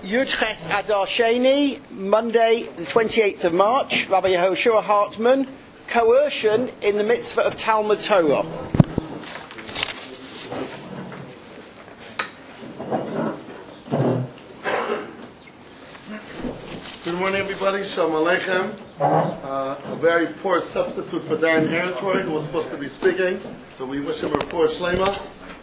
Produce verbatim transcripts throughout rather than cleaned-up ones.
Yud Ches Adar Sheni, Monday the twenty-eighth of March, Rabbi Yehoshua Hartman, coercion in the mitzvah of Talmud Torah. Good morning, everybody. Shalom Aleichem. Uh, a very poor substitute for Dan Heratory, who was supposed to be speaking, so we wish him a refuah shlema.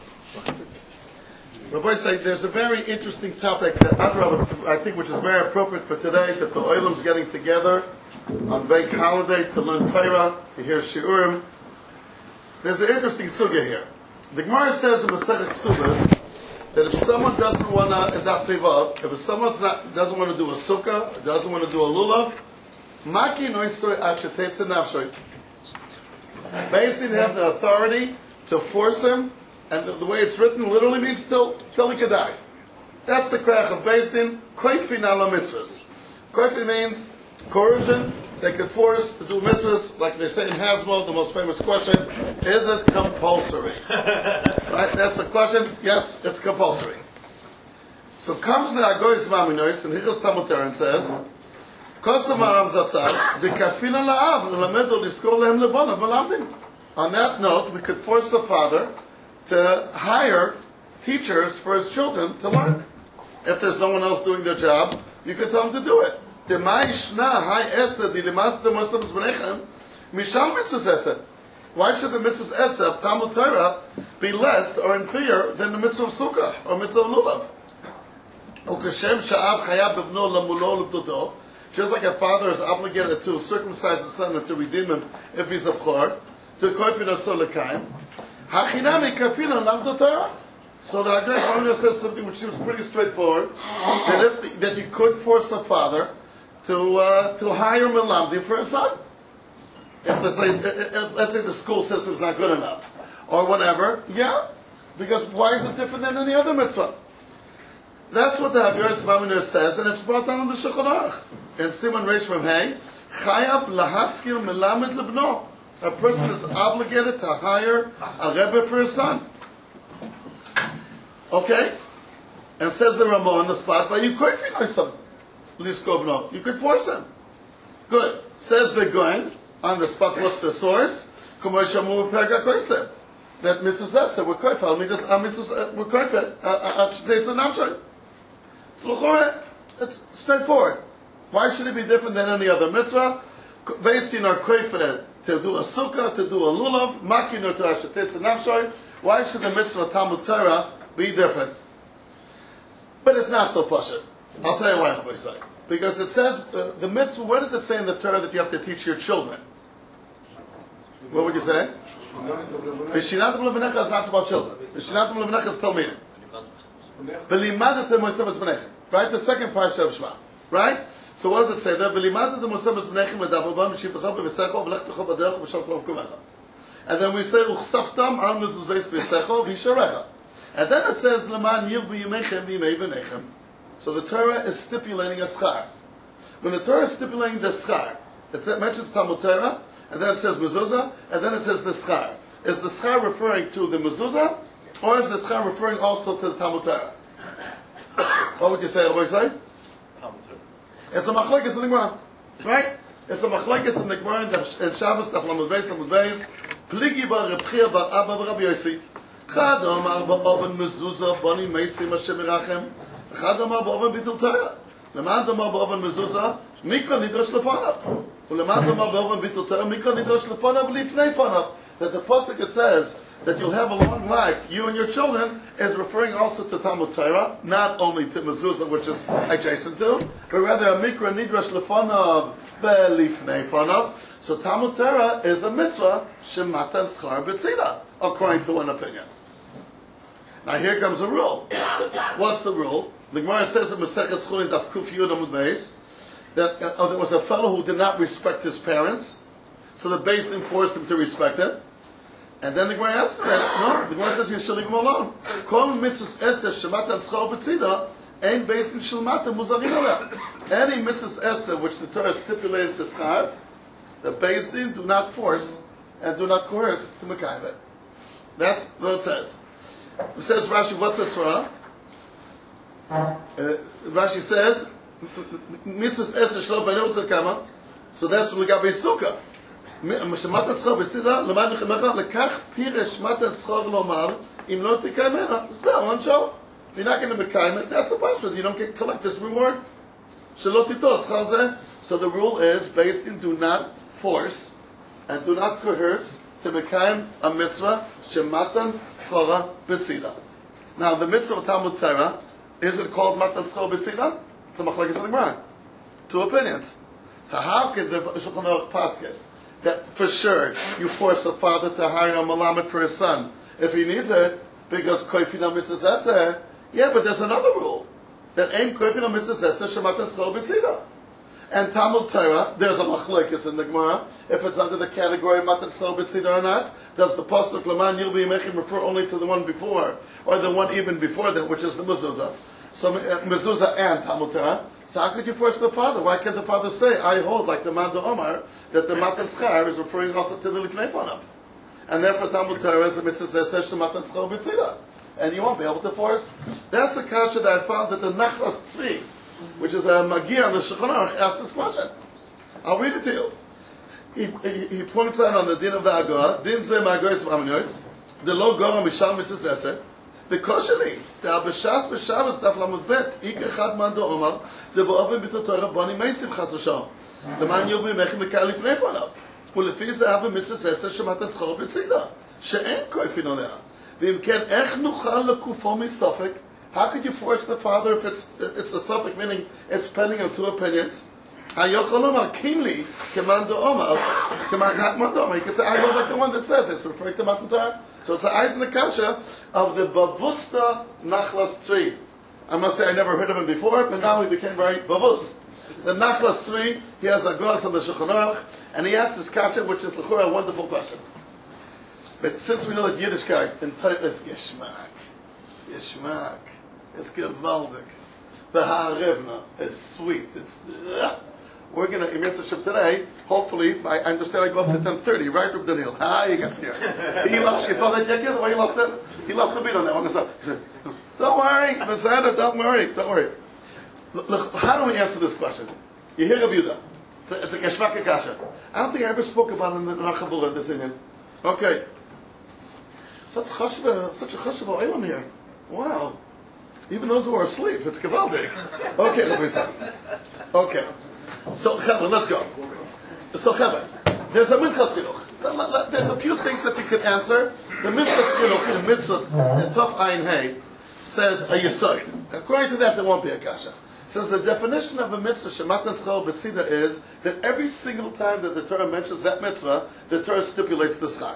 Rabbi say there's a very interesting topic that I think which is very appropriate for today, that the Olam's getting together on bank holiday to learn Torah, to hear Shiurim. There's an interesting sugya here. The Gemara says in Masechet Subas that if someone doesn't want to adapt Pevav, if someone doesn't want to do a sukkah, doesn't want to do a lulav, maki noisoy achetetze nafshoy. Basically, they have the authority to force him, and the, the way it's written literally means till till he can die. That's the koach of Beis Din, koifin ala mitzvahs. Koifin means coercion. They could force to do mitzvahs, like they say in Hasmo, the most famous question, is it compulsory? Right? That's the question. Yes, it's compulsory. So comes the Agoyis Maminois and Hichos Talmud Torah and says, Kosam Aram Zatzal, the Kafina La'av, Lamedo Liskor Lehem Lebona, Belamdim. On that note, we could force the father to hire teachers for his children to learn. If there's no one else doing their job, you could tell him to do it. Why should the mitzvahs esed of Talmud Torah be less or inferior than the mitzvah of Sukkah or mitzvah of Lulav? Just like a father is obligated to circumcise his son and to redeem him if he's a bchor, to koifin asur l'kaim, hachinami kafina lamdo Torah. So the Agudas says something which seems pretty straightforward, that if the, that you could force a father to uh, to hire melamdim for his son. If the say, let's say the school system's not good enough, or whatever, yeah, because why is it different than any other mitzvah? That's what the Hageres Maminer says, and it's brought down in the Shulchan Aruch. In Siman Reish Mem Hey, Chayav lahaskil melamed lebno. A person is obligated to hire a rebbe for his son. Okay, and says the Ramah on the spot, "But you could force him, you could force him." Good. Says the Goin on the spot. What's the source? That mitzvah says we're koifel. Me this mitzvah we're koifel. It's a nafshay. So it's straightforward. Why should it be different than any other mitzvah? Based in our koifel to do a sukkah, to do a lulav, makino to ashetetz a nafshay. Why should the mitzvah Talmud Torah be different? But it's not so pashut. I'll tell you why, Rabbi say. Because it says, uh, the mitzvah, where does it say in the Torah that you have to teach your children? What would you say? V'shinatem levanecha is not about children. V'shinatem levanecha is talmidim. V'limadatem mosemes b'nechem. Right? The second parsha of Shema. Right? So what does it say there? V'limadatem mosemes b'nechem v'davar b'am v'shivtecha v'v'secha v'lechtecha v'derech v'shal k'rov kumecha. And then we say, Uchsaftam al mezuzayis b'secha v'yisharecha. And then it says, Leman yirbu yimechem v'yimei b'nechem. So the Torah is stipulating a schar. When the Torah is stipulating the schar, it mentions Talmud Torah, and then it says mezuzah, and then it says the schar. Is the schar referring to the mezuzah, or is the schar referring also to the Talmud Torah? What would you say? What would you say? Talmud Torah. It's a machlekes in the Gemara, right? It's a machlekes in the Gemara in Shabbos Daf Lamed Beis Lamed Beis. Pligi bar Reb Chia bar Abba bar Rabbi Yossi. Chad omar ba'oven mezuzah bani meisim Hashem irachem. אחד אמר באופן ביטול תורה. למען אמר באופן מזוזה, מיקרו נדרש לפניו. ולמען אמר באופן ביטול תורה, מיקרו נדרש לפניו ולפני פניו. That the pasuk it says that you'll have a long life, you and your children, is referring also to Talmud Torah, not only to mezuzah, which is adjacent to, but rather a mikra nidrosh lefanav belifnei fanav. So Talmud Torah is a mitzvah shematan schar b'tzida, according to one opinion. Now here comes a rule. What's the rule? The Gemara says in Maseches Chulin Daf Kuf Yud Amud Beis that uh, there was a fellow who did not respect his parents, so the Beis Din forced him to respect it. And then the Gemara asks that no, the Gemara says you should leave him alone. Kol mitzvahs eseh shematan tzchor b'tzida ein Beis Din shilmata muzarin aleh. Any mitzvahs eseh which the Torah stipulated the schar, the Beis Din do not force and do not coerce to mekayim it. That's what it says. It says Rashi, what's the surah? Uh, Rashi says, mitzvahs eser shlo v'nirutzel kama, so that's legabe sukkah. Shematan tzchor b'tzida, l'mad nechemecha, lekach piresh matan tzchor lomar, im lo tikaymena. Zeh, on show. If you're not going to mekayim it, that's the punishment. You don't get collect this reward. Shelo titos schar zeh. So the rule is, based in do not force and do not coerce to mekayim a mitzvah shematan tzchora b'tzida. Now the mitzvah of Talmud Torah, is it called matan tzchor b'tzida? It's a machlekes in the Gemara. Two opinions. So how could the Shulchan Aruch paskin that for sure you force a father to hire a malamet for his son if he needs it because koifina mitzvah zeseh? Yeah, but there's another rule that ain't koifina mitzvah zeseh shematan tzchor b'tzida. And Talmud Torah, there's a machlekes in the Gemara if it's under the category of matan tzchor b'tzida or not. Does the pasuk leman yirbi yimechim refer only to the one before or the one even before that, which is the mezuzah? So uh, mezuzah and Talmud Torah. So how could you force the father? Why can't the father say, I hold, like the Manda Omar, that the matan tzchar is referring also to the lifnei fanav? And therefore Talmud Torah is a mitzvah says matan tzchor b'tzida. And you won't be able to force. That's a kasha that I found that the Nachlas Tzvi, which is a Magia on the Shulchan Aruch, asked this question. I'll read it to you. He, he, he points out on the din of the Agah, din ze ma'agoyes v'aminoyes, the lo gora mishal mitzvah zeseh, the kosheli, the abishas b'shavas daf lamud bet, ik echad man do omar, the bo'oven b'to Torah boni meisiv chas v'sham, leman yob b'mechem v'kal lifnei fanav, ulefi ze hava mitzvah zeseh shematan tzchor b'tzida, she'en koifin olea, v'im ken ech nuchal lekufo misofek. How could you force the father if it's it's a suffix, meaning it's pending on two opinions? You could say, I know like the one that says it. It's referring to Matan Torah. So it's the eyes in the kasha of the Bavusta Nachlas Tzvi. I must say I never heard of him before, but now he became very Bavus. The Nachlas Tzvi, he has a gos on the Shulchan Aruch, and he asked this kasha, which is l'chura a wonderful question. But since we know that Yiddishkeit in Torah is Geschmack, it's Geschmack. It's gewaldig. The ha'arevna. It's sweet. It's. Uh, we're going to, in Mitzvah today, hopefully, I understand I go up to ten thirty, right, Reb Daniel? Ah, you got scared. He lost, you saw that yet, the way he lost it? He lost the beat on that one. He said, don't worry, Masada, don't worry, don't worry. Look, look, how do we answer this question? You hear Rabbi Yehuda. It's a Keshvaka Kasha. I don't think I ever spoke about it in the Narchabula, this Indian. Okay. Such a chashva, such a chashva oilam here. Wow. Even those who are asleep, it's Gavaldik. Okay, let me say. Okay. So, Chevra, let's go. So, Chevra, there's a Minchas Chinuch. There's a few things that you could answer. The Minchas Chinuch in Mitzvah, in Tov Ayin Hey, says a Yesod. According to that, there won't be a Kasha. It says the definition of a Mitzvah, Shematan Tzchor B'tzida, is that every single time that the Torah mentions that Mitzvah, the Torah stipulates the schar.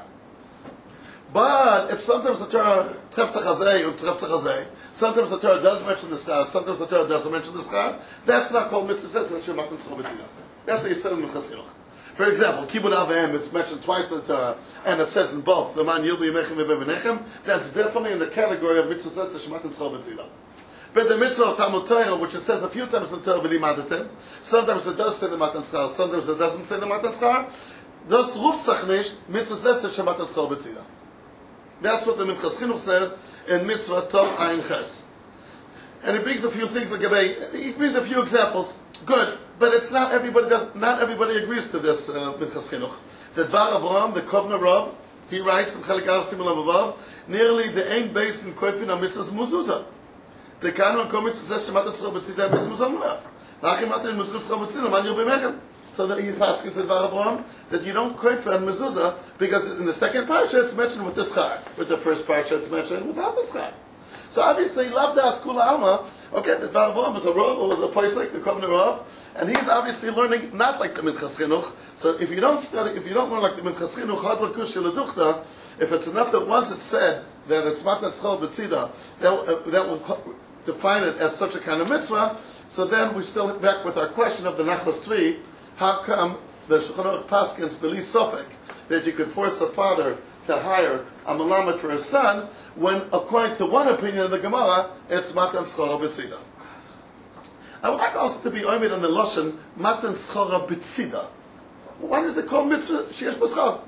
But if sometimes the Torah treftzach hazeh or treftzach hazeh, sometimes the Torah does mention the schar, sometimes the Torah doesn't mention the schar, that's not called mitzvah. That's the shematan tzchor b'tzida. That's what you said in Minchas Chinuch. For example, Kibud Avim is mentioned twice in the Torah, and it says in both the man yilbi yimechem v'bevenechem. That's definitely in the category of mitzvah. That's the shematan tzchor b'tzida. But the mitzvah of Talmud Torah, which it says a few times in the Torah, v'limadetem, sometimes it does say the matan tzchar, sometimes it doesn't say the matan tzchar. Das ruftzach nicht mitzvah. That's the shematan tzchor b'tzida. That's what the Minchas Chinuch says in Mitzvah Tov Ayin Ches. And it brings a few things like he brings a few examples. Good, but it's not everybody does not everybody agrees to this uh, Minchas Chinuch. The Dvar Avraham, the Kovna Rav, he writes in Chelik Aleph Simon Avav, nearly the ain based in Koifin HaMitzvahs Muzuzah. The Kanon Komitz says Shematan Tzchor B'tzida Mizmuzah. Lachim Matan Muzuzah Tzchor B'tzida Man Yob B'mechem. So that he passes in Dvar Avraham that you don't koifer on mezuzah because in the second parsha it's mentioned with the schar. With the first parsha it's mentioned without the schar. So obviously, loved das kula alma. Okay, the Dvar Avraham was a rav, was a posek, the Kovna Rav, and he's obviously learning not like the Minchas Chinuch. So if you don't study, if you don't learn like the Minchas Chinuch, had l'kush leduchta, if it's enough that once it's said that it's matan tzchor b'tzida, that uh, that will define it as such a kind of mitzvah. So then we're still back with our question of the Nachlas Tzvi. How come the Shulchan Aruch paskins beli sofek that you could force a father to hire a malamet for his son when, according to one opinion of the Gemara, it's matan tzchora b'tzida? I would like also to be oimid on the lashon matan tzchora b'tzida. Why does it call mitzvah sheyesh b'schar?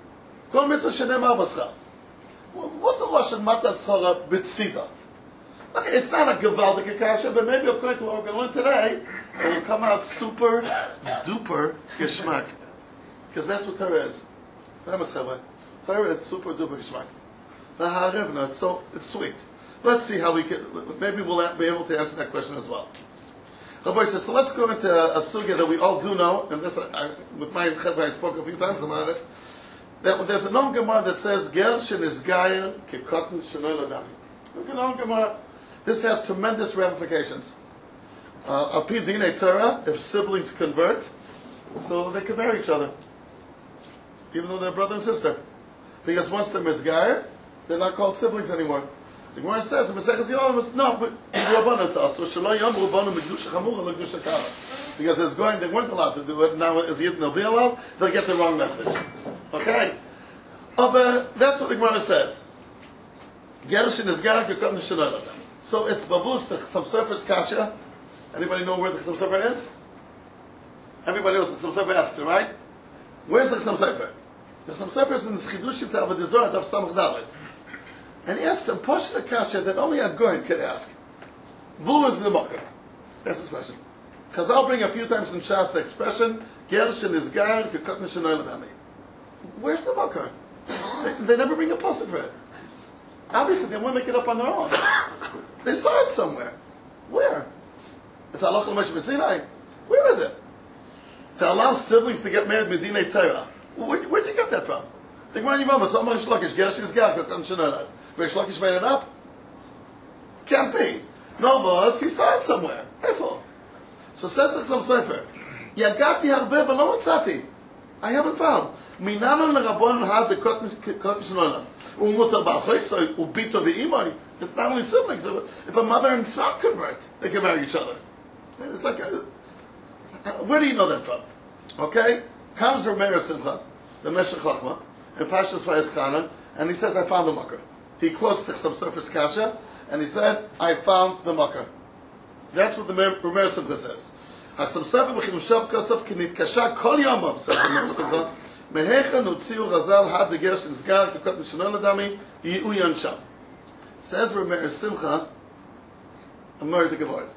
Call mitzvah shenemar b'schar. What's the lashon matan tzchora b'tzida? Okay, it's not a Gavaldik Akasha, but maybe according to what we're going to learn today, it will come out super duper Geschmack. Because that's what Torah is. Torah is super duper Geschmack. It's so it's sweet. Let's see how we can, maybe we'll be able to answer that question as well. Rabbi says, so let's go into a sugya that we all do know, and this, I, with my chevra, I spoke a few times about it, that there's a known Gemara that says, Ger shenisgayer kekotten shenoi ladami. Look at known Gemara. This has tremendous ramifications. Uh, Al pi dinei Torah, if siblings convert, so they can marry each other, even though they're brother and sister. Because once they're misgayer, they're not called siblings anymore. The Gemara says, no, but because it's going, they weren't allowed to do it, now as Yidden will be allowed, they'll get the wrong message. Okay? Oh, but that's what the Gemara says. So it's Babus, the Chasam Sofer's Kasha. Anybody know where the Chasam Sofer is? Everybody knows the Chasam Sofer asks, right? Where's the Chasam Sofer? The Chasam Sofer is in the Chidushim to Avodah Zarah, Daf Samach Dalet. And he asks a Pasha Kasha that only a Goyen could ask. Vu is the Makar? That's his question. Chazal bring a few times in Shas the expression, Ger shenisgayer kekotten shenoi ladami. Where's the Makar? They, they never bring a pasuk for it. Obviously, they won't make it up on their own. They saw it somewhere. Where? It's Halach l'Moshe B'Sinai. Where is it? To allow siblings to get married Medinei Torah. Where where did you get that from? The Gemara Yevamot, so Amar Reish Lakish, Ger shenisgayer kekotten shenoi ladami. Reish Lakish made it up? Can't be. No, boss, he saw it somewhere. Careful. So says the Chasam Sofer, Yagati harbe v'lo matzati. I haven't found. Minanon l'rabbanon had the kotten shenoi u'mutar ba'achoisoi u'bito v'imoi. It's not only siblings. If a mother and son convert, they can marry each other. It's like, a, where do you know that from? Okay? Comes Reb Meir Simcha, the Meshech Chochmah, in Pashas Vayeschanan, and he says, I found the Makar. He quotes the Chasam Sofer's Kasha, and he said, I found the Makar. That's what the Reb Meir Simcha says. Chasam Sofer b'chidushav kosov k'nitkasha kol yomav, says Reb Meir Simcha, mehecha nutziu razal had the ger shenisgayer kekotten shenoi ladami yi'u yansham. Says Reb Meir Simcha, I'm married to Gavard.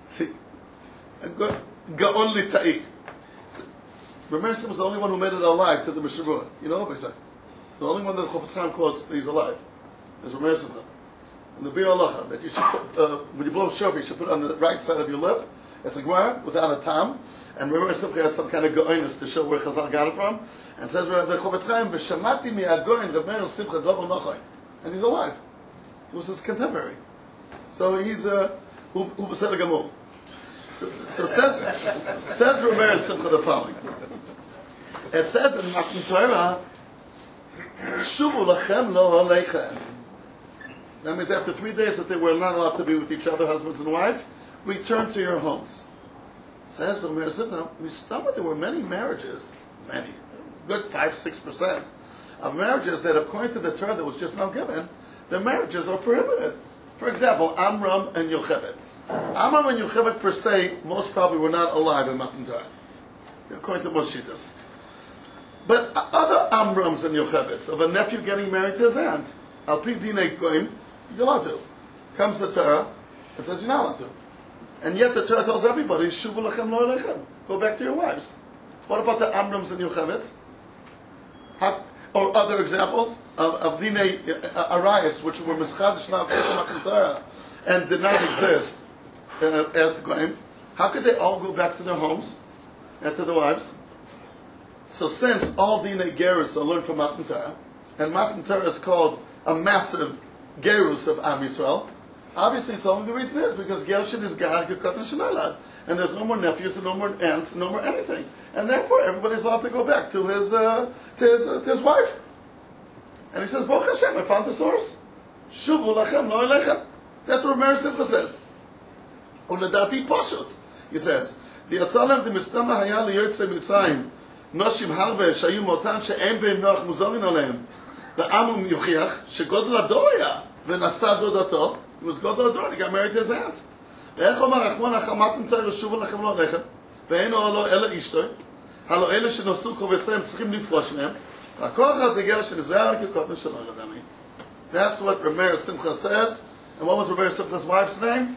Gaon litai. Reb Meir Simcha is the only one who made it alive to the Mishavur. You know what I said? The only one that the Chofetz Chaim quotes that he's alive is Reb Meir Simcha. And the Bir Halacha, that you should put, uh, when you blow shofar, you should put it on the right side of your lip. It's a Gemara without a tam. And Reb Meir Simcha has some kind of goinus to show where Chazal got it from. And says the Chofetz Chaim, "V'shamati mi'agoin Reb Meir Simcha davar nachay," and he's alive. He was his contemporary. So he's a uh, who said a gamur. So, so says says Reb Meir Simcha the following. It says in Matan Torah, "Shuvu lachem lo holechem." That means after three days that they were not allowed to be with each other, husbands and wives, return to your homes. Says Reb Meir Simcha, Mistama, there were many marriages, many, good five, six percent of marriages that, according to the Torah that was just now given, the marriages are prohibited. For example, Amram and Yocheved. Amram and Yocheved per se, most probably were not alive in Matan Torah, according to most Shittas. But other Amrams and Yocheveds, of a nephew getting married to his aunt, Al pi dinei goyim, you're allowed to. Comes the Torah, and says you're not allowed to. And yet the Torah tells everybody, Shuvu lachem lo lechem. Go back to your wives. What about the Amrams and Yocheveds? Or other examples of, of Dinei Arayas, which were Mischadish now Matan Torah, and did not exist uh, as the Goyim. How could they all go back to their homes and to their wives? So since all Dinei Gerus are learned from Matan Torah, and Matan Torah is called a massive Gerus of Am Yisrael, obviously it's only the reason is because Gershin is Gad Kekotten shenoi ladami, and there's no more nephews and no more aunts, no more anything, and therefore everybody's allowed to go back to his uh, to his uh, to his wife. And he says, Baruch Hashem, I found the source. Shuvu lachem lo lechem. That's what Meir Simcha said. Uledati poshut. He says, V'yatzalem d'mistama haya liyotzei Mitzrayim noshim harbe shayu motan she'en be'im noach muzorin aleim ve'amum yuchiach shegodel ador haya v'nasa dodato. He was Godel Ador, he got married to his aunt. ואיך אומר רחמון החמתם תאר שובו לכם לא לחם ואין לו אלא אשתו הלא אלה שנוסו כובסיהם צריכים לפרוש מהם והכוח הדגר שנזהר כקוטן שלא לדמי. That's what Reb Meir Simcha says, And what was Rabbi Simcha's wife's name?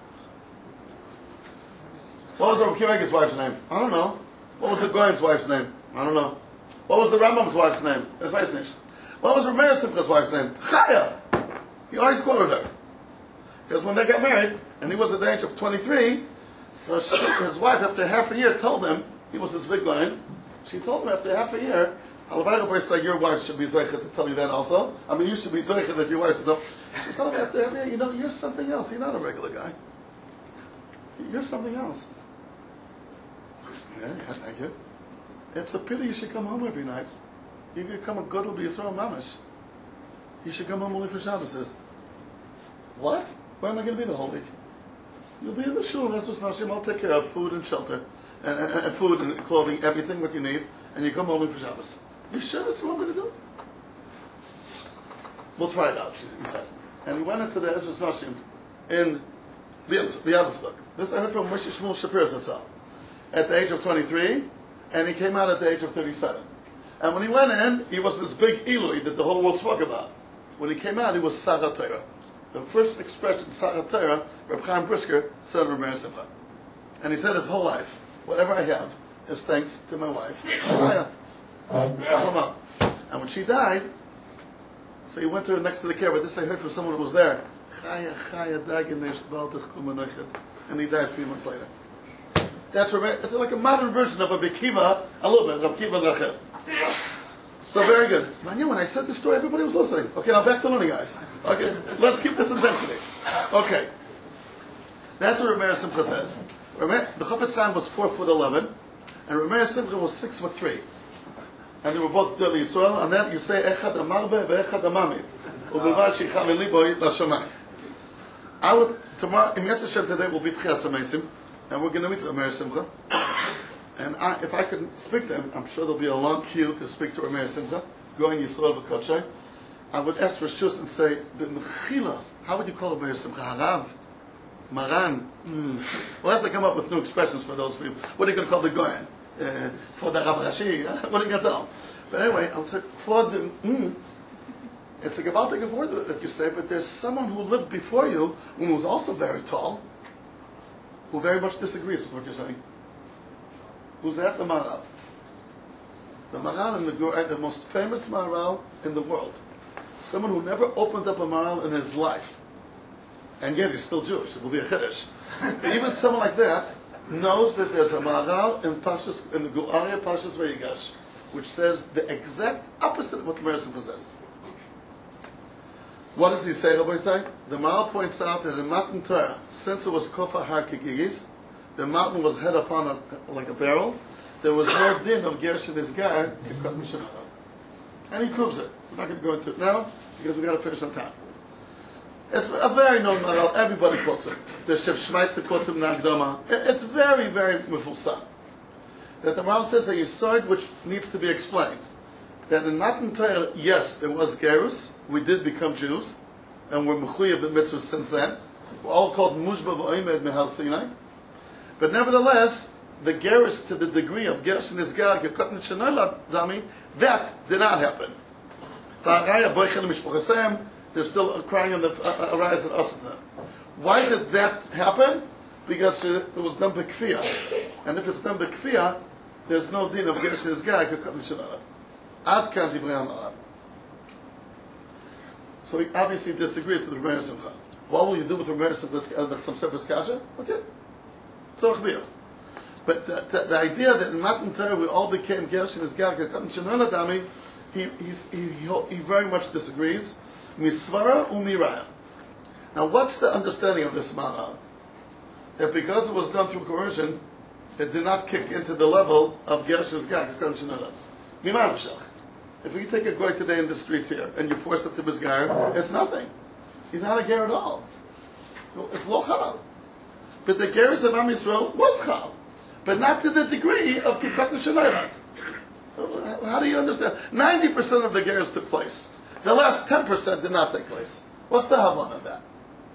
What was Rabbi Kiva Eger's wife's name? I don't know. What was the Goyen's wife's name? I don't know. What was the Rambam's wife's name? What was Rabbi Simcha's wife's name? Chaya. He always quoted her. Because when they got married, and he was at the age of twenty-three, so she, his wife, after half a year, told him, he was this big Goyen, she told him after half a year, Halavai Rabbi said, your wife should be Zoichet to tell you that also. I mean, you should be Zoichet if your wife said, no. She told him after half a year, you know, you're something else. You're not a regular guy. You're something else. Yeah, yeah, thank you. It's a pity you should come home every night. You could come a Godel B'Yisrael Mamish. You should come home only for Shabbos. What? Where am I going to be the whole week? You'll be in the shul, and that's what's Nashim. I'll take care of food and shelter, and, and, and food and clothing, everything what you need, and you come only for Shabbos. You sure that's what I'm going to do? We'll try it out, he said. And he went into the Ezra's Nashim in Bialystok. This I heard from Moshe Shmuel Shapir Zatzal. At the age of twenty-three, and he came out at the age of thirty-seven. And when he went in, he was this big Eloi that the whole world spoke about. When he came out, he was Sarah Torah. The first expression, Sarah Torah, Reb Chaim Brisker said Reb Meir Simcha. And he said his whole life, whatever I have is thanks to my wife, Chaya. And when she died, so he went to her next to the care, but this I heard from someone who was there. Chaya, Chaya, Dagenesh, Baltach Kumanochet. And he died three months later. That's it's like a modern version of a Bekiva, a little bit, of Kiva Rachel. So very good. Man, when I said this story, everybody was listening. Okay, now back to learning, guys. Okay, let's keep this intensity. Okay. That's what Rameir Simcha says. Rameir, the Chafetz Chaim was four foot eleven, and Rameir Simcha was six foot three. And they were both Gedolei Yisrael, and then you say, Echad Amarbe ve'echad Amamit. U'bilvad she'icham eliboy l'shamayim. I would, tomorrow, in Yetz Hashem today, will be Tchias HaMeisim, and we're going to meet Rameir Simcha. And I, if I could speak to him, I'm sure there'll be a long queue to speak to Rameir Simcha, going Yisrael v'Kodshay. I would ask Rishus and say, B'mechila, how would you call Rameir Simcha? Harav? Maran? Mm. We'll have to come up with new expressions for those people. What are you going to call the Goyen? Uh, for the Rav Rashi? What are you going to tell? But anyway, I would say, for the... Mm, it's a gewaltige word that you say, but there's someone who lived before you, who was also very tall, who very much disagrees with what you're saying. Who's that? The Maharal. The Maharal in the Gur, the most famous Maharal in the world. Someone who never opened up a Maharal in his life. And yet he's still Jewish. It will be a Chiddush. Even someone like that knows that there's a Maharal in Pashas, in the Gu'arya Pashas Vayigash, which says the exact opposite of what Rameir Simcha says. What does he say, Rabbi say? The Maharal points out that in Matan Torah, since it was Kofa Har Kigigis, the mountain was head upon a, like a barrel. There was no din of Gersh and Isgar, and he proves it. We're not going to go into it now because we've got to finish on time. It's a very known Maharal. Everybody quotes him. The Shev Shmeitzer quotes him Nagdama. It's very, very mefusam. That the Maharal says a yesod which needs to be explained. That in Matan Torah, yes, there was Gerus. We did become Jews, and we're mechuyev in mitzvahs since then. We're all called Mushba v'Oimed Mehal Sinai. But nevertheless, the gerus to the degree of gersh and isgar, gekotn shenola dami, that did not happen. They're still crying on the uh, arise and us. Why did that happen? Because it was done b'kfiyah, and if it's done b'kfiyah, there's no din of gersh and isgar, gekotn shenola. Ad kan divrei Maharal. So he obviously disagrees with Rameir Simcha. What will you do with Rameir Simcha? Uh, some separate kasha? Okay. But the, the, the idea that in Matan Torah we all became Gersh and Isgar, he, he, he, he very much disagrees. Misvara u'miraya. Now what's the understanding of this Maharal? That because it was done through coercion, it did not kick into the level of Gersh and Isgar. If you take a guy today in the streets here and you force it to Isgar, it's nothing. He's not a ger at all. It's lo chal. But the gerus of Am Yisrael was chal, but not to the degree of Kikot Nishanayrat. How do you understand? Ninety percent of the gerus took place. The last ten percent did not take place. What's the havon of that?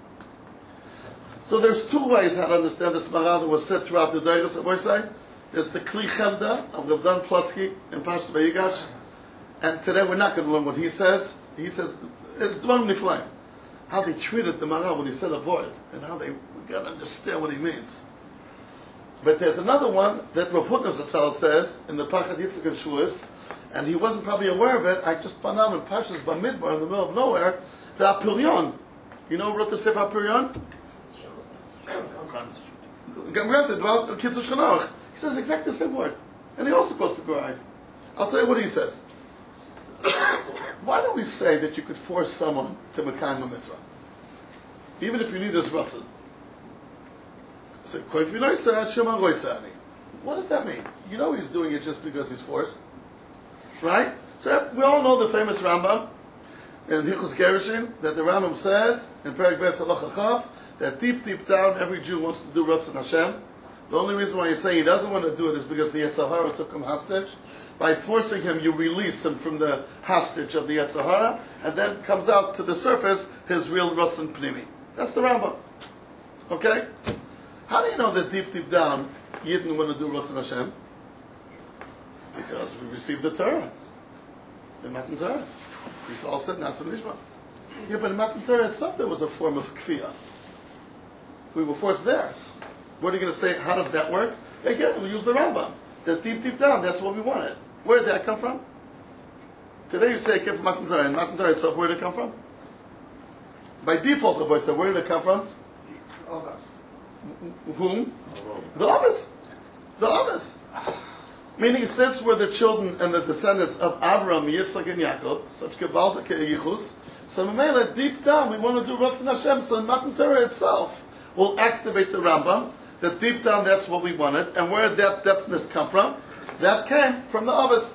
So there's two ways how to understand this Maharal that was said throughout the Deiros of Orsay. There's the Kli Chemda of Rav Dan Plotsky in Pashas Vayigash, and today we're not going to learn what he says. He says it's Dvarim Niflaim. how they treated the Maharal when he said a word, and how they got to understand what he means. But there's another one that Rav Hutner Zatzal says in the Pachad Yitzchak and Shuas, and he wasn't probably aware of it. I just found out in Parshas Bamidbar in the middle of nowhere, the Apurion. You know who wrote the Sefer Apurion? About Kitzur Shchanach. He says exactly the same word. And he also quotes the Quran. I'll tell you what he says. Why do we say that you could force someone to Mekayim a mitzvah? Even if you need his ratzon. Say, what does that mean? You know he's doing it just because he's forced. Right? So we all know the famous Rambam in Hilchos Gerushin that the Rambam says in Perek Beis Halacha Chaf that deep, deep down every Jew wants to do Ratzon Hashem. The only reason why he's saying he doesn't want to do it is because the Yetzer Hara took him hostage. By forcing him, you release him from the hostage of the Yetzer Hara, and then comes out to the surface his real Ratzon Pnimi. That's the Rambam. Okay? How do you know that deep, deep down Yidden want to do Ratzon Hashem? Because we received the Torah. The Matan Torah. We all said Nasa Nishma. Yeah, but in Matan Torah itself there was a form of kfiyah. We were forced there. What are you going to say? How does that work? Again, we use the Rambam. That deep, deep down, that's what we wanted. Where did that come from? Today you say it came from Matan Torah. And Matan Torah itself, where did it come from? By default, the boy said, where did it come from? Whom? The others. The others. Meaning, since we're the children and the descendants of Avram, Yitzchak, and Yaakov, such gewaltige yichus, so Mamela, deep down, we want to do Ratzon Hashem. So in Matan Torah itself, we'll activate the Rambam, that deep down that's what we wanted. And where did that depthness come from? That came from the others.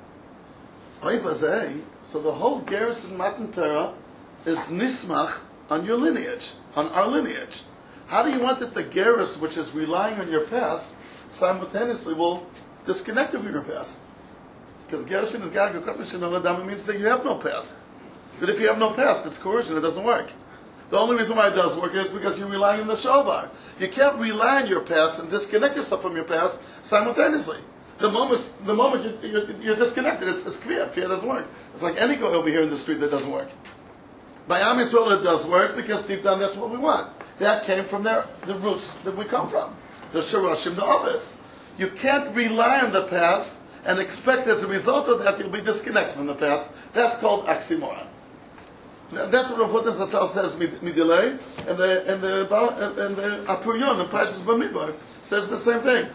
So the whole Gerus in Matan Torah is nismach on your lineage, on our lineage. How do you want that the Gerus, which is relying on your past, simultaneously will disconnect you from your past? Because Gerushin is Gaga Kotnishin Oladam means that you have no past. But if you have no past, it's coercion, it doesn't work. The only reason why it does work is because you're relying on the Shovar. You can't rely on your past and disconnect yourself from your past simultaneously. The moment, the moment you're, you're, you're disconnected, it's, it's Kfiyah. Kfiyah doesn't work. It's like any guy over here in the street that doesn't work. By Am Yisrael it does work because deep down that's what we want. That came from their, the roots that we come from. The Shirashim, the others. You can't rely on the past and expect as a result of that you'll be disconnected from the past. That's called oxymoron. That's what Rav Hutner Zatzal says midilei, and the and the and the Apurion in Parshas Bamidbar says the same thing.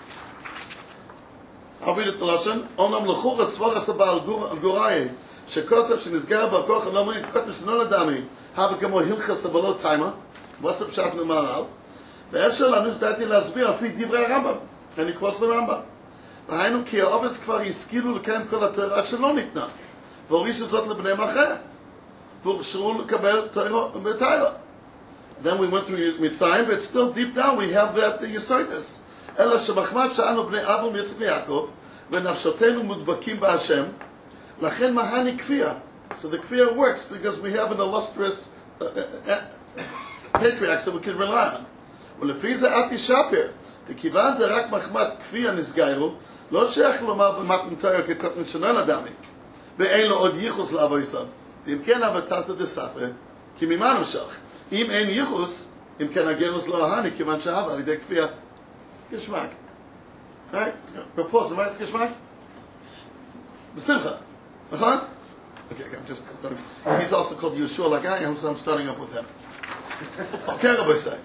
I'll read it to Lashon. Onam l'chur esvoras abal gurayin shekosef shenisgar b'koch and lomri kot mishnon adami have kamo hilchas abalot taima. What's up shat nemaral? ואפשר לנו שדעתי להסביר לפי דברי הרמב"ם. And he quotes the Rambam. והיינו כי האובס כבר השכילו לקיים כל התורה עד שלא ניתנה. והורישו זאת לבני מחר. והוכשרו לקבל תורה בתורה. Then we went through Mitzrayim, but still deep down we have that the Yesodis. אלא שמחמד שאנו בני אברהם יצחק ויעקב, ונפשותינו מודבקים בהשם, לכן מהני כפייה. So the kfiyah works because we have an illustrious uh, uh, uh, patriarchs that we can rely on. ולפי זה אל תשפר, וכיוון דרק מחמת כפיה נסגרו, לא שייך לומר במתן תורה כקוטן שנון אדמי, ואין לו עוד ייחוס לעבור יסוד. ואם כן אבטרת דסתרי, כי ממה נמשך? אם אין ייחוס, אם כן הגרוס לא ההני, כיוון שאהבה על ידי כפיה. גשמק. Right? Propose, right? It's גשמק? בשמחה. נכון? Okay, I'm just starting. He's also called Yeshua like I am, so I'm starting up with him. Okay, Rabbi say.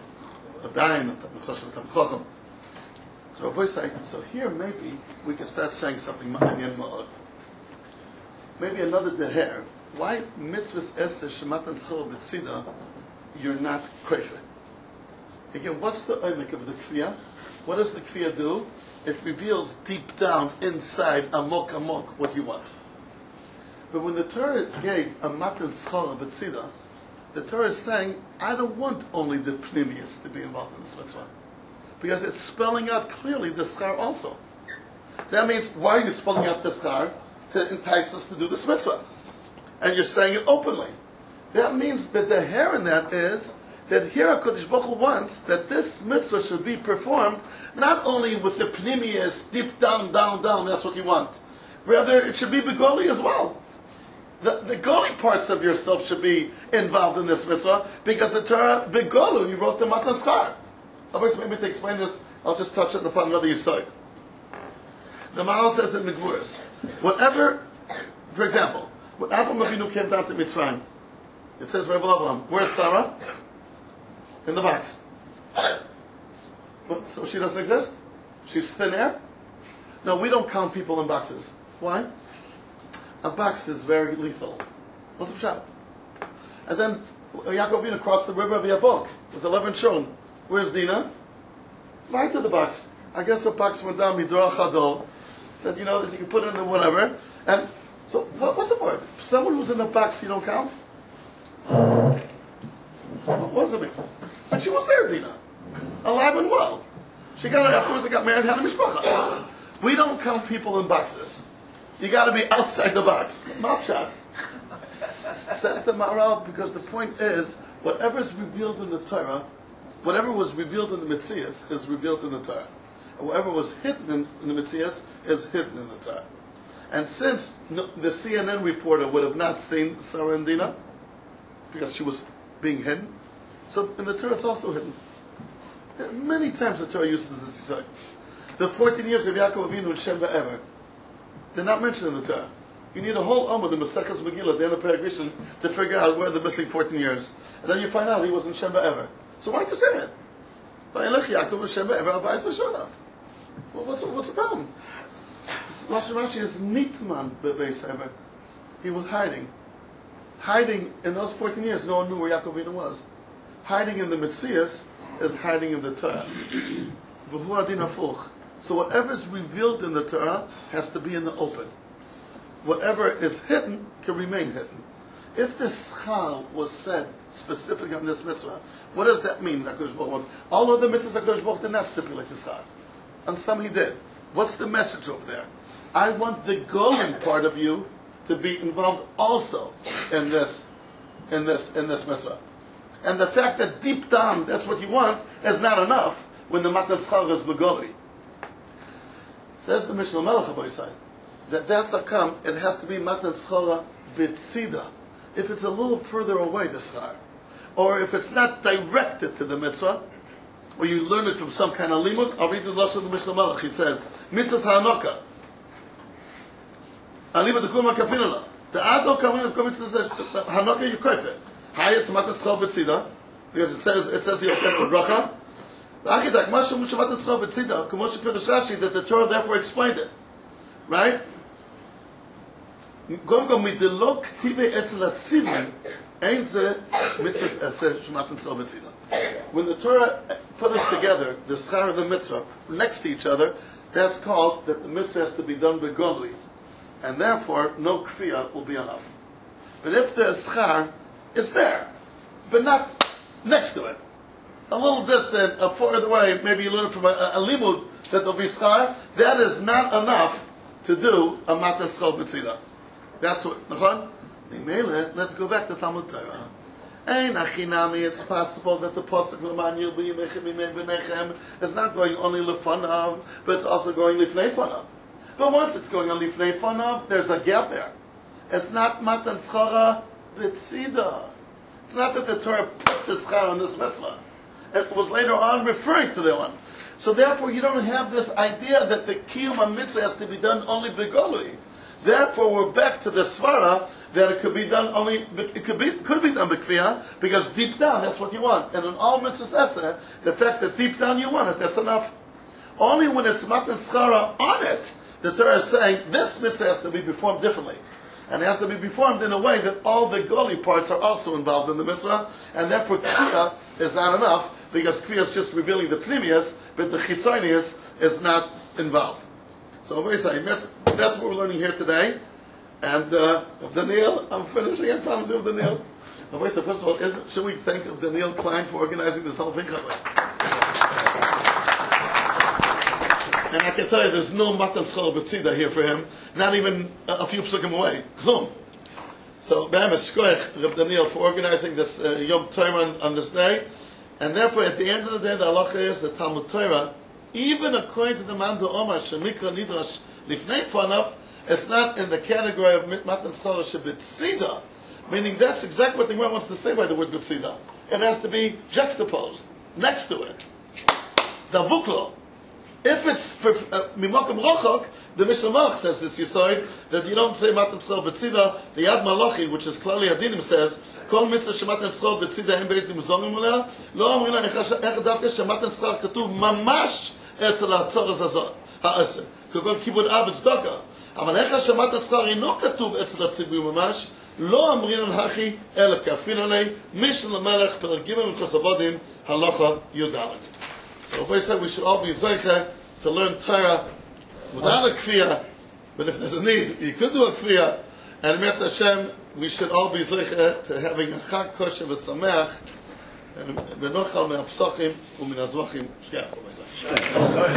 So Rabbi say, so here maybe we can start saying something ma'anyan ma'od. Maybe another deher. Why mitzvahs eser shematan schor b'tzida you're not koife? Again, what's the oimik of the kfiyah? What does the kfiyah do? It reveals deep down, inside, amok amok, what you want. But when the Torah gave a matan schor b'tzida, the Torah is saying, I don't want only the pnimius to be involved in this mitzvah. Because it's spelling out clearly the schar also. That means, why are you spelling out the schar? To entice us to do this mitzvah. And you're saying it openly. That means that the hair in that is, that here HaKadosh Baruch Hu wants that this mitzvah should be performed not only with the pnimius, deep down, down, down, that's what you want. Rather, it should be begoli as well. The, the goli parts of yourself should be involved in this mitzvah because the Torah, begolu, you wrote the Matan Schar. Obviously, maybe to explain this, I'll just touch it upon another yisod. The Maharal says in Megvuros, whatever, for example, when Avraham Avinu came down to Mitzrayim, it says, Rabbi Abraham, where's Sarah? In the box. Well, so she doesn't exist? She's thin air? No, we don't count people in boxes. Why? A box is very lethal. What's the shot? And then Yaakov Avinu crossed the river of Yabok with eleven children. Where's Dinah? Right to the box. I guess the box went down Midor Chadol, that you know that you can put it in the whatever. And so, what, what's the word? Someone who's in the box you don't count. What does it mean? But she was there, Dinah, alive and well. She got it afterwards. Got married, had a mishpacha. We don't count people in boxes. You got to be outside the box. Mafshad. Says the Maharal, because the point is, whatever is revealed in the Torah, whatever was revealed in the Metzias is revealed in the Torah. And whatever was hidden in, in the Metzias is hidden in the Torah. And since no, the C N N reporter would have not seen Sarah and Dinah, because she was being hidden, so in the Torah it's also hidden. Many times the Torah uses this. The fourteen years of Yaakov Avinu and Shem Va'ever, they're not mentioned in the Torah. You need a whole Amud in Maseches Megillah, the end of Perek to figure out where the missing fourteen years. And then you find out he was in Shem Va'ever. So why do you say it? Vayelech Yaakov Shem Va'ever al Ba'is Shana. Well, what's, what's the problem? Rashi Rashi is Nitman Be'beis Ever. He was hiding. Hiding in those fourteen years, no one knew where Yaakov Avinu was. Hiding in the Metzias is hiding in the Torah. V'hu adin hafuch. So whatever is revealed in the Torah has to be in the open. Whatever is hidden can remain hidden. If the schal was said specifically on this mitzvah, what does that mean? HaKadosh Baruch wants all of the mitzvahs HaKadosh Baruch did not stipulate the schal. On some he did. What's the message over there? I want the golden part of you to be involved also in this, in this, in this mitzvah. And the fact that deep down that's what you want is not enough when the Matan Schar is begoli. Says the Mishnah Melech Aboisai, that that's a come, it has to be Matan Schara B'tzida. If it's a little further away, the schar, or if it's not directed to the mitzvah, or you learn it from some kind of limud, I'll read the lashon of the Mishnah Melech. He says, Mitzvahs ha'anoka. Aliba dekulma kafinala. The adol kamin of komitz says ha'anoka yukoyfe. Hayetz Matan Schara B'tzida, because it says it says the Yokem bracha. Achidak mashu mushavat tzchov b'tzida, k'moshe Pirush Rashi, that the Torah therefore explained it, right? Gom gom midelok tive etzel atzivim, ein ze mitzvahs eser shmatan tzchov b'tzida. When the Torah put it together, the schar and the mitzvah next to each other, that's called that the mitzvah has to be done begodly, and therefore no kfiyah will be enough. But if the schar is there, but not next to it, a little distant, a further away, maybe you learn from a, a, a limud that there'll be schar, that is not enough to do a matan schol b'tzida. That's what, nachon? Let's go back to Talmud Torah. Ein achinami, it's possible that the pasuk l'man yil b'yimechem imei b'nechem is not going only lefanav, but it's also going lifnei fanav. But once it's going on lifnei fanav, there's a gap there. It's not matan schara b'tzida. It's not that the Torah put the schar on this mitzvah. It was later on referring to the one. So therefore you don't have this idea that the kiyum mitzvah has to be done only begoli. Therefore we're back to the svara that it could be done only, it could be, could be done b'kfiyah, because deep down that's what you want. And in all mitzvahs eseh, the fact that deep down you want it, that's enough. Only when it's matan schara on it, the Torah is saying this mitzvah has to be performed differently. And it has to be performed in a way that all the goli parts are also involved in the mitzvah, and therefore kfiyah is not enough, because kfiyah is just revealing the pnimius, but the chitzonius is not involved. So that's, that's what we're learning here today. And uh, Daniel, I'm finishing, I promise you, Daniel. So first of all, isn't, should we thank Daniel Klein for organizing this whole thing? And I can tell you, there's no matan schol b'tzida here for him, not even a, a few psukim away. Klum. So, Be'em Eshkoich, Reb Daniel, for organizing this uh, Yom Torah on, on this day. And therefore, at the end of the day, the halacha is the Talmud Torah, even according to the man to Omar, Shemikra Nidrash Lifnei Fanav, It's not in the category of Matan Schara Shebetzida, meaning that's exactly what the Gemara wants to say by the word Betzida. It has to be juxtaposed, next to it. The Vuklo. If it's for Mimakim Rochok, the Mishnah Malach says this Yisoid, that you don't say Matan Schara Betzida, the Yad Malachi, which is Klali Adinim, says, Kol mitzvah shematan tzchor betzida hem beis limzorim olea, lo omrin la ech davke shematan tzchor katuv mamash etzel ha'tzoros hazot ha'aseh. כגון כיבוד אב וצדקה. אבל איך השמת הצחר אינו כתוב אצל הציבור ממש, לא אמרינן הכי, אלא כאפין עלי, משנה למלך, פרק ג' מלכות עבודים, הלכה י"ד. So we said we should all be zoiche to learn Torah without a kfiyah, but if there's a need, you could do a kfiyah, and Mitzvah Hashem, we should all be zoiche to having a chag kosher v'sameach, and v'nochal me'apsochim u'min azvachim shkeach.